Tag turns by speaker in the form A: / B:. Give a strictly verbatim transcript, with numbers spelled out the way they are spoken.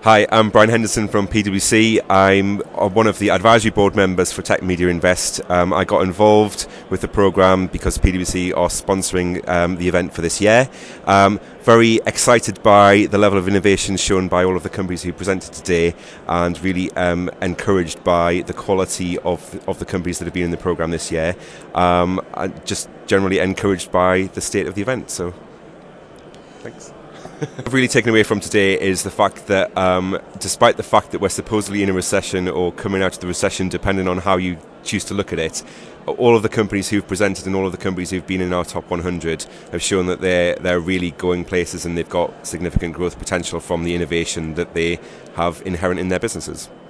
A: Hi, I'm Brian Henderson from P W C. I'm one of the advisory board members for Tech Media Invest. Um, I got involved with the programme because P W C are sponsoring um, the event for this year. Um, very excited by the level of innovation shown by all of the companies who presented today, and really um, encouraged by the quality of, of the companies that have been in the programme this year. Um, and just generally encouraged by the state of the event. So, thanks. What I've really taken away from today is the fact that um, despite the fact that we're supposedly in a recession or coming out of the recession, depending on how you choose to look at it, all of the companies who've presented and all of the companies who've been in our top one hundred have shown that they're, they're really going places and they've got significant growth potential from the innovation that they have inherent in their businesses.